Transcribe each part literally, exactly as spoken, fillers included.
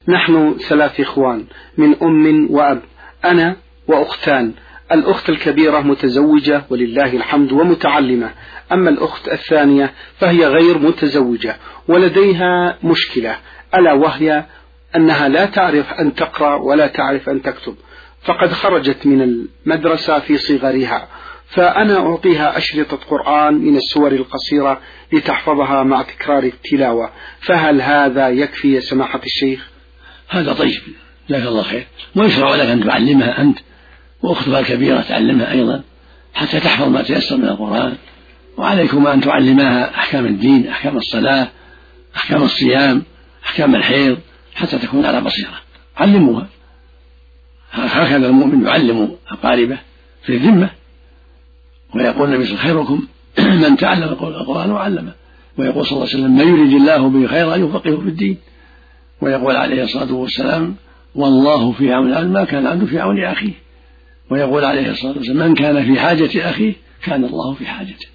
نحن ثلاث إخوان من أم وأب، أنا وأختان. الأخت الكبيرة متزوجة ولله الحمد ومتعلمة، أما الأخت الثانية فهي غير متزوجة ولديها مشكلة، ألا وهي أنها لا تعرف أن تقرأ ولا تعرف أن تكتب، فقد خرجت من المدرسة في صغرها، فأنا أعطيها أشرطة قرآن من السور القصيرة لتحفظها مع تكرار التلاوة، فهل هذا يكفي يا سماحة الشيخ؟ هذا طيب، جزاك الله خير. ويشرع لك أن تعلمها أنت وأختها الكبيرة تعلمها أيضا حتى تحفظ ما تيسر من القرآن، وعليكما أن تعلماها أحكام الدين، أحكام الصلاة، أحكام الصيام، أحكام الحيض، حتى تكون على بصيرة. علموها، هكذا المؤمن يعلم أقاربه في الذمة. ويقول النبي صلى الله عليه وسلم: خيركم من تعلم القرآن وعلمه. ويقول صلى الله عليه وسلم: من يريد الله به خيرا يفقهه في الدين. ويقول عليه الصلاة والسلام: والله في عون العبد ما كان العبد في عون أخيه. ويقول عليه الصلاة والسلام: من كان في حاجة أخيه كان الله في حاجته.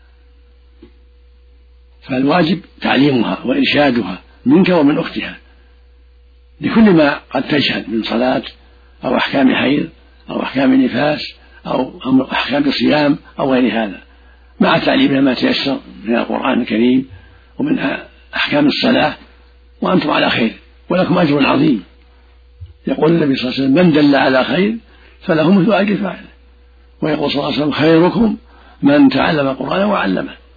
فالواجب تعليمها وإرشادها منك ومن أختها لكل ما قد تشهد من صلاة أو أحكام حيض أو أحكام نفاس أو أحكام صيام أو غير هذا، مع تعليمها ما تيسر من القرآن الكريم ومن أحكام الصلاة، وأنتم على خير ولكم أجر عظيم. يقول النبي صلى الله عليه وسلم: من دل على خير فله مثل أجر فاعله. ويقول صلى الله عليه وسلم: خيركم من تعلم القرآن وعلمه.